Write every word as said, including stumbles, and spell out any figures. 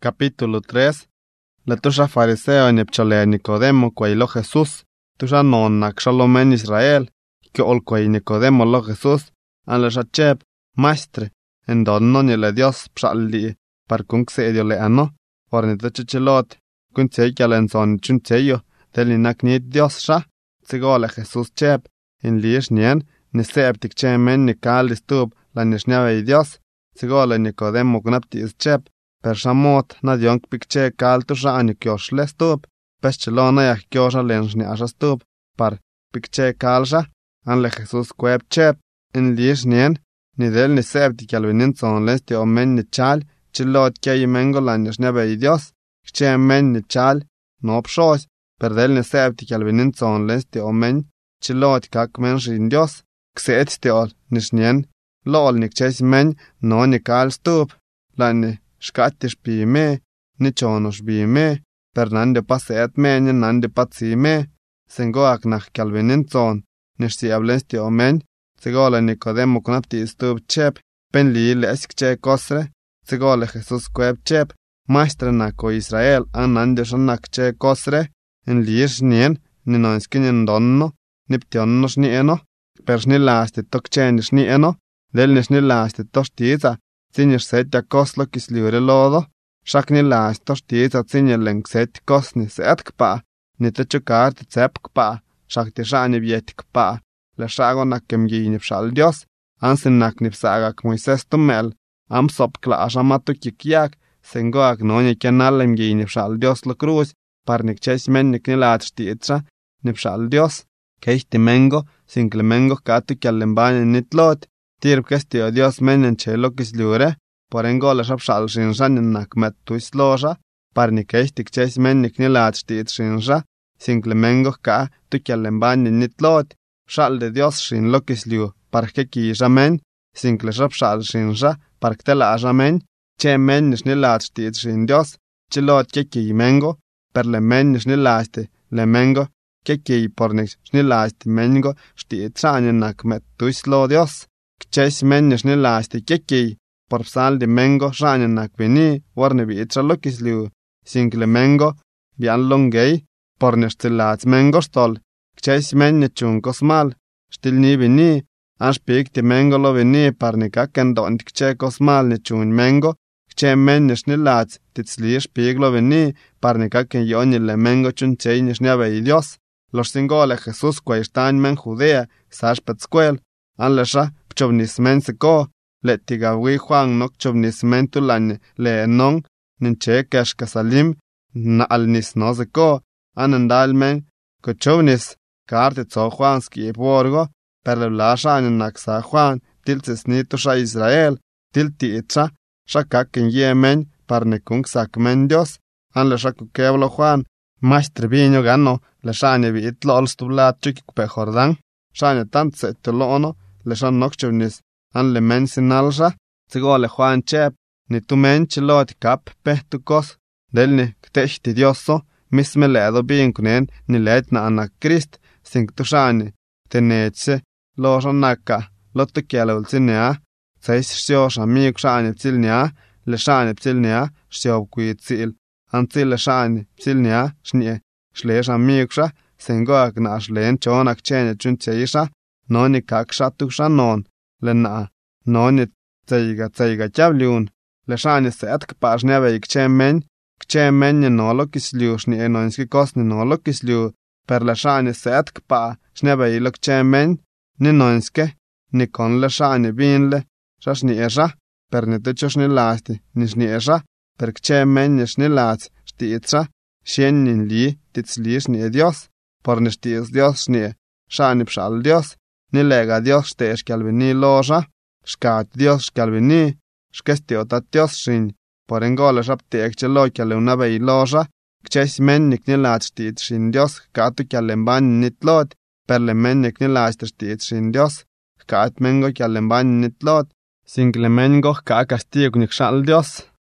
Capítulo tres. La tusha fariseo ni pchole Nicodemo cuailo Jesús. Tusha non nak shalomen Israel. Que ol cuay Nicodemo lo Jesús. An le shachep, maestre. En donno ni le Dios pshalli. Par kung se dio le ano. Or ni tachichelot. Kun tsey kyalen son chun tseyo. Deli nak ni Dios sha. Tsigo le Jesús chep. In liish nien. Ni seep tik chemen ni kal distub. La nishnyave Dios. Tsigo le Nicodemo gnapti is chep. Per shamot na dionk pikche kal tusha ani kyosh le stup. Peschelona yak kyosha lenshni asha stup. Par pikche kalsha. An le Jesús kweb chep. In liish nien. Ni del ni seep tik alvinin son lesti o men ni chal. Chilot kei mengo la nishnyave Dios. Kche men ni chal. No pshosh. Per del ni seep tik alvinin son lesti o men. Chilot kak men shin Dios. Kseet ti ol nishnien. Lol ni kches men no ni kal stup. La ni Shkatish pi me, ni chonosh bi me, per nande paset me, ni nande patsi me, sengo ak nach kalvinin zon, nish si ablensti omen, segola Nicodemo kunapti istub chep, pen li le eskche kosre, segola Jesus kweb chep, maestra nako Israel, an nande shonak che kosre, en li ish nien, ni nonskinin donno, niptionnosh ni eno, per shnilasti tok chenish ni eno, del nish nilasti toshtiza, Zinir setja koslo kisliure lodo, shakni las toshtiza zinir leng set kosni set kpa, nita chukar te tsep kpa, shakti shani viet kpa, le shago nakem yinip shal Dios, ansin naknip sagak Moises tumel, am sop klaasha matu kikyak, sengo ak noni kenalem yinip shal Dios lo cruz, parnik ches men niknilat shtitra, nip shal Dios, keihti mengo, sinkle mengo katu kyalembani nitlot, Tirb kestio Dios menen chelo kisliure, por engola shab shal shinsha ninak met tuisloja, par ni keistik ches men niknilat shtit shinsha, sinkle mengo ka tu kyalembani nitlot, shal de Dios shin lo kisliu, par ke kisha men, sinkle shab shal shinsha, par ktela aja men, che men nishnilat shtit shin Dios, chilot ke ki mengo, per le men nishnilaste, le mengo, ke ki por nishnilaste mengo, shtit shaninak met tuislo Dios. Kches men nishnilasti keki, por psal de mengo shanenak vini, warne vitra lokisliu, sinkle mengo, bian longei, por nishtilats mengo stol, kches men nichunkos mal, stilni vini, anspik de mengo lo vini, parnikaken don kche kosmal nichun mengo, kche men nishnilats, titzli spik lo vini, parnikaken yoni le mengo chunchei nishniave Dios, los singole Jesús kwaistan men Judea, sash petskuel, anlesha, Chobnismen seko, le tigawi Juan nok chobnismen tulan le non, ninche kesh kasalim, na alnis no seko, anandalmen, ko chobnis, karte tso Juan ski borgo, per le lasha anaksa Juan, tiltis nitu sha Israel, tilti itcha, shakaken yemen, parnekung sakmen Dios, an le shakukeblo Juan, maestre viño gano, le shane vi itlol stublat chukik pe Jordan, shane tant setulono, le shan nokchevnis, an le men sinalsha, tsigo le Juan chep, ni tu men chilot kap pehtukos, del ni ktechti Dioso, misme ledo bien kunen, ni let na anak Krist, sink tu shani, tenetse, lo shanaka, lo tu kielul zinea, seis shio shamik shani psilnea, le shani psilnea, shio kuit sil, an sil le shani psilnea, shnie, shle shamik sha, sengoak na shlen chonak chene chuncheisha, Noni kak shatuk shanon, le na, noni tsaiga tsaiga chavliun, le shani set kpash neve ikche men, kche men ni nolo kisliu shni enonski kos ni nolo kisliu, per le shani set kpa, shneve ilo kche men, ni nonske, ni kon le shani vinle, shashni esha, per ni tucho shni lasti, ni shni esha, per kche men ni shni lats, shti itcha, shen nin li, titzli shni Dios, por ni shtiz Dios shni, shani pshal Dios, Ni lega Dios te escalvini loja, scat Dios scalvini, skestiotat Dios shin, por engola rapte ekchelokia le una vei loja, kches men niknilat stit shin Dios, katu kialemban nitlot, per le men niknilat stit shin Dios, kat mengo kialemban nitlot, single mengo ka castigo nikshal Dios.